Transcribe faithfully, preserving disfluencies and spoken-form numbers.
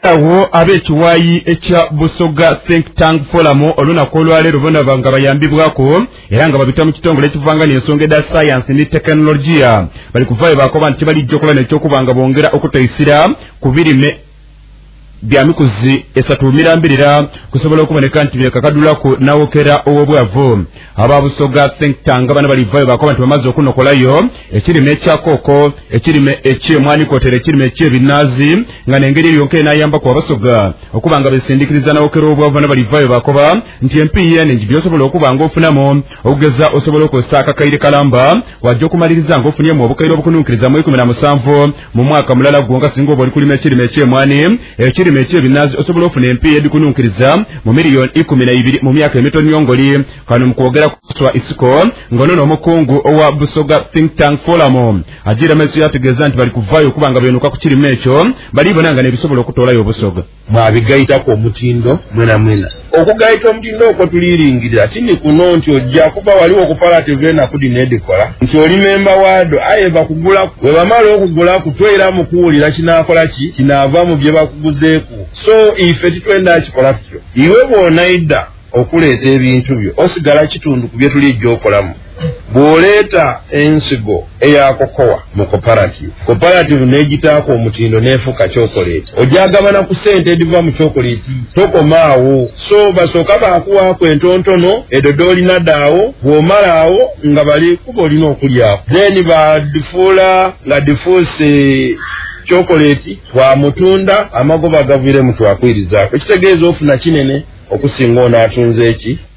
awo abekiwayi ekya Busoga Think Tank Forum olunaku olwaleero bona banga bayambibwako era nga babita mu kitongole ekivanga n'ensonga eda science ne technologia bali kuvaayo bakoba nti balijja okuba nekyokubanga bongera okuteisira ku birime bya mikuzi esatu mirambirira kusobola okuboneka nti byekakadulako nawokera ow'obwavu aba Busoga Think Tank bana balivaayo bakoba nti bamaze okunokolayo ekirime ekyakoko ekirime ekyemwani kotera ekirime ekyebinazi nga n'engeri yonka enayamba ku Abasoga okubanga besindikiriza nawokera ow'obwavu bana balivaayo bakoba nti M P N nti byosobola okubanga ofunamu okugeza osobola okukozesa akakaire kalamba wajja okumaliriza nga ofunyemu obukaire obukunuukiriza mu ikumi na musanvu mu mwaka mulala gwonka singa oba oli kulima ekirime ekyemwani ekirime ekyebinazi osobola ofuna M P N ebikunuukiriza mu miliyoni ikumi na ibiri mu myaka emitono nyongoli kano mukwogera kuswa isiko ngono n'omukungu owa Busoga Think Tank Forum ajira meso yategeeza nti bali kuvaayo okubanga benuka ku kirime ekyo bali bonanga n'ebisobola okutoolayo Obusoga mwabigayitako omutindo mwena mwena okugayita omutindo okwo tuliringirira tini kuno nti ojja kuba waliwo okupalative enaku nedikola nti oli memba waado aye bakugula we bamala okugula kutwera mu kuwulira kinaakola ki kinaava mu bye bakuguzeeku so ife titwenda kikola tutyo iwe bw'onaidda okuleeta ebintu byo osigala kitundu ku bye tulijja okolamu bw'oleeta ensigo eyakokowa mu cooperative cooperative n'egitaako omutindo n'efuka chocolate ojagabana ku ssente ediva mu chocolate tokomaawo so basooka baakuwaako entontono edodo olina daawo bw'omalaawo nga bali kuba olina okulyako then badifuula nga difuuse chocolate twamutunda amagoba gaviiremu twakwirizaako ekitegeeza ofuna kinene okusinga onaatunze eki